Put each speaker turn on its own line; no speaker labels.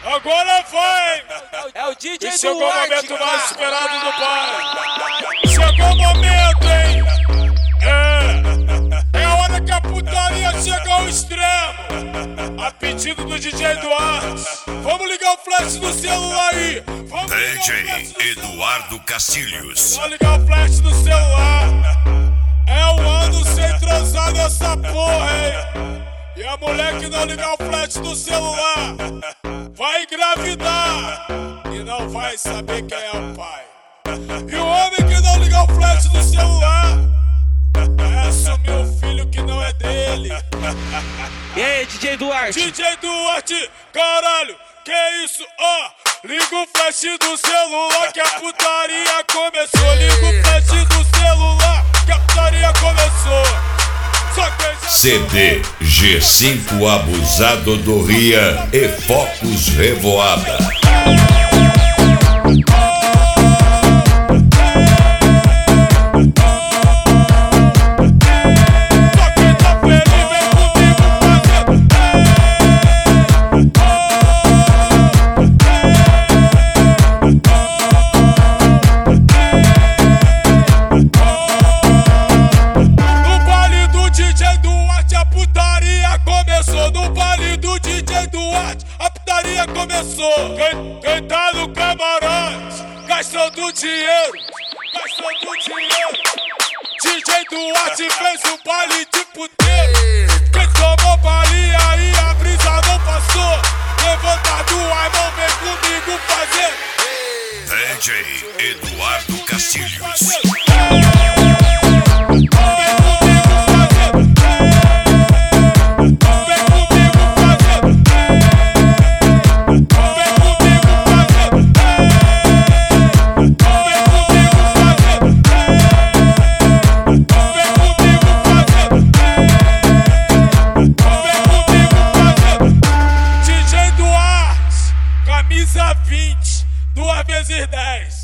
Agora vai!
É o DJ
E chegou o
Duarte,
momento
cara.
mais esperado do pai. Chegou o momento, hein? É a hora que a putaria chega ao extremo. A pedido do DJ Duarte. Vamos ligar o flash do celular aí.
DJ Eduardo Castilhos.
Vamos ligar o flash do celular. É um ano sem transar nessa porra, hein? E a mulher que não ligar o flash do celular vai engravidar e não vai saber quem é o pai. E o homem que não ligar o flash do celular vai assumir um filho que não é dele.
E aí, DJ Duarte?
DJ Duarte, caralho, que isso, ó. Liga o flash do celular que a putaria começou. Liga o flash do celular que a putaria começou.
CD G5 Abusado do Ria e Focus Revoada.
Começou, quem tá no camarote, gastando dinheiro, DJ Duarte fez um baile de puteiro. Quem tomou balinha e a brisa não passou, levanta tua mão, vem comigo fazer.
DJ Eduardo Castilhos.
Camisa 20, 2 vezes 10.